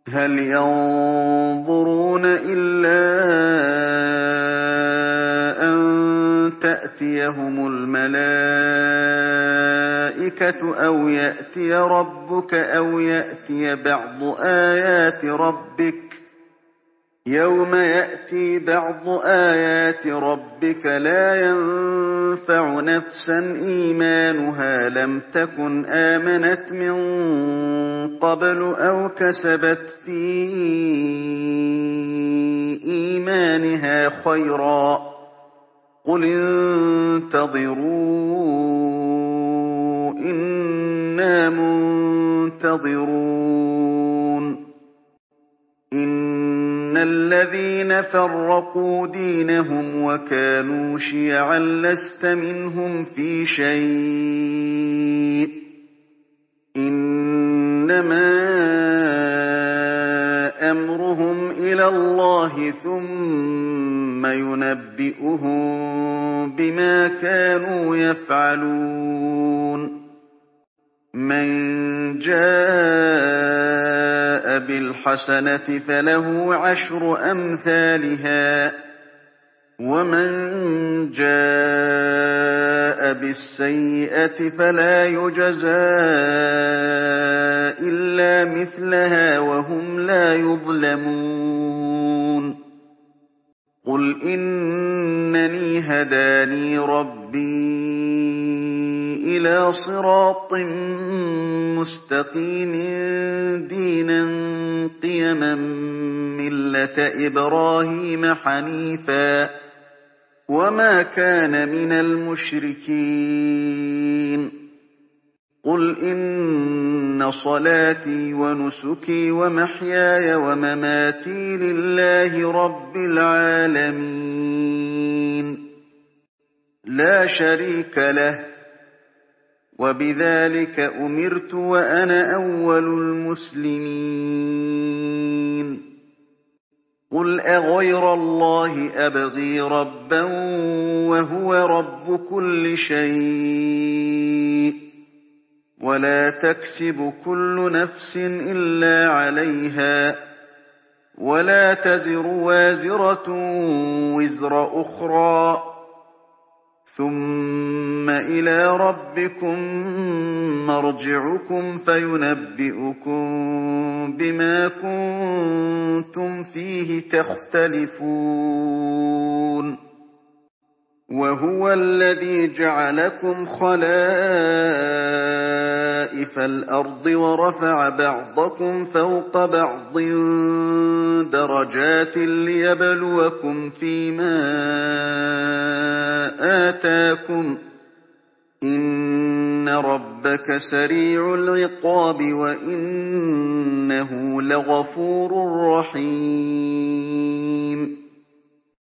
هل ينظرون إلا أن تأتيهم الملائكة أو يأتي ربك أو يأتي بعض آيات ربك يوم يأتي بعض آيات ربك لا ينفع نفسا إيمانها لم تكن آمنت من قبل أو كسبت في إيمانها خيرا قل انتظروا إنا منتظرون إن الذين فرقوا دينهم وكانوا شيعا لست منهم في شيء إنما أمرهم إلى الله ثم ينبئهم بما كانوا يفعلون من جاء بالحسنة فله عشر أمثالها ومن جاء بالسيئة فلا يجزى إلا مثلها وهم لا يظلمون قل إنني هداني ربي إلى صراط مستقيم دينا قيما ملة إبراهيم حنيفا وما كان من المشركين قل إن صلاتي ونسكي ومحياي ومماتي لله رب العالمين لا شريك له وبذلك أمرت وأنا أول المسلمين قل أغير الله أبغي ربا وهو رب كل شيء ولا تكسب كل نفس إلا عليها ولا تزر وازرة وزر أخرى ثم إلى ربكم مرجعكم فينبئكم بما كنتم فيه تختلفون وهو الذي جعلكم خلائف الأرض ورفع بعضكم فوق بعض درجات ليبلوكم فيما آتاكم إن ربك سريع العقاب وإنه لغفور رحيم